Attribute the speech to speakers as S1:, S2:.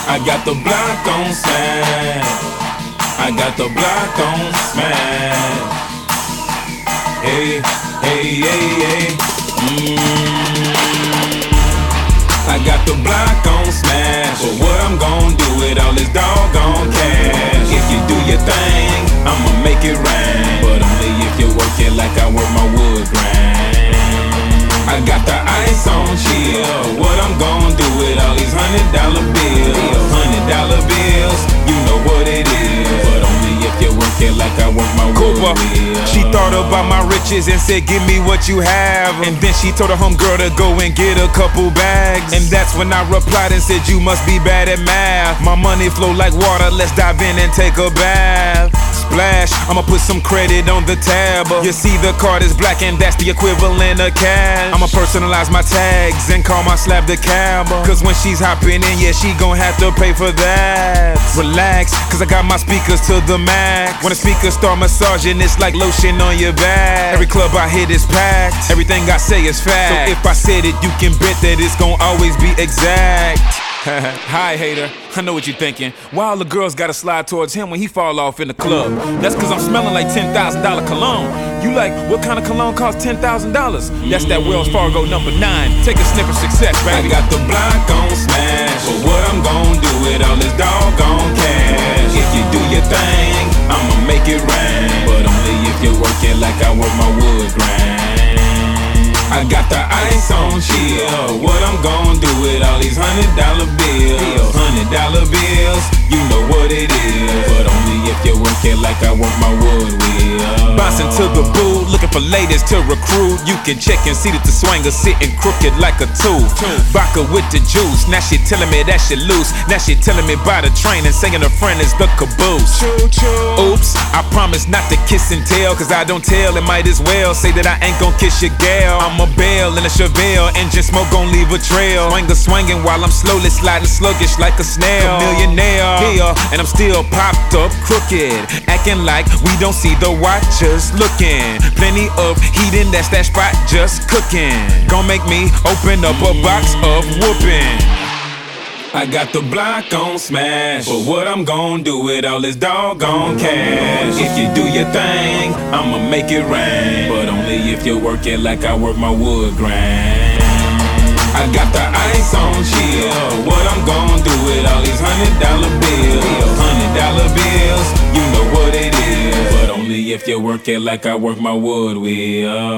S1: I got the block on smash. I got the block on smash. Hey, hey, hey, hey. I got the block on smash. But what I'm gon' do with all this doggone cash? If you do your thing, I'ma make it rain. But only if you work it like I work my wood grain. I got the ice on chill. What I'm gon' do with all these $100 bills? $100 bills, you know what it is. But only if you work it like I work my wood wheel.
S2: She thought about my riches and said, give me what you have. And then she told her homegirl to go and get a couple bags. And that's when I replied and said, you must be bad at math. My money flow like water, let's dive in and take a bath. Splash, I'ma put some credit on the tab. You see the card is black and that's the equivalent of cash. I'ma personalize my tags and call my slab the cab. Cause when she's hopping in, yeah, she gon' have to pay for that. Relax, cause I got my speakers to the max. When the speakers start massaging, it's like lotion on your back. Every club I hit is packed, everything I say is fact. So if I said it, you can bet that it's gon' always be exact. Hi hater, I know what you're thinking. Why all the girls gotta slide towards him when he fall off in the club? That's cause I'm smelling like $10,000 cologne. You like, what kind of cologne costs $10,000? That's that Wells Fargo number 9. Take a sniff of success, baby.
S1: I got the block on smash. But what I'm gon' do with all this doggone cash? If you do your thing, I'ma make it rain. But only if you work it like I work my wood grain. I got the ice on chill. What I'm gon' do with all these $100 bills? $100 bills, you know what it is. But only if you work it like I work my wood wheel.
S2: Bouncing to the booth, looking for ladies to recruit. You can check and see that the swanger sitting crooked like a tooth. Vodka with the juice, now she telling me that she loose. Now she telling me by the train and saying her friend is the caboose. Oops, I promise not to kiss and tell, cause I don't tell, it might as well say that I ain't gon' kiss your gal. I'm a bell in a Chevelle, engine smoke gon' leave a trail. Swanger swinging while I'm slowly sliding sluggish like a snail. Millionaire here, and I'm still popped up crooked, acting like we don't see the watchers looking. Plenty of heat in that spot just cooking. Gon' make me open up a box of whooping.
S1: I got the block on smash. But what I'm gon' do with all this doggone cash? If you do your thing, I'ma make it rain. But only if you work it like I work my wood grain. I got the ice on chill. What I'm gon' do with all these $100 bills? $100 bills, you know what it is. But only if you work it like I work my wood wheel.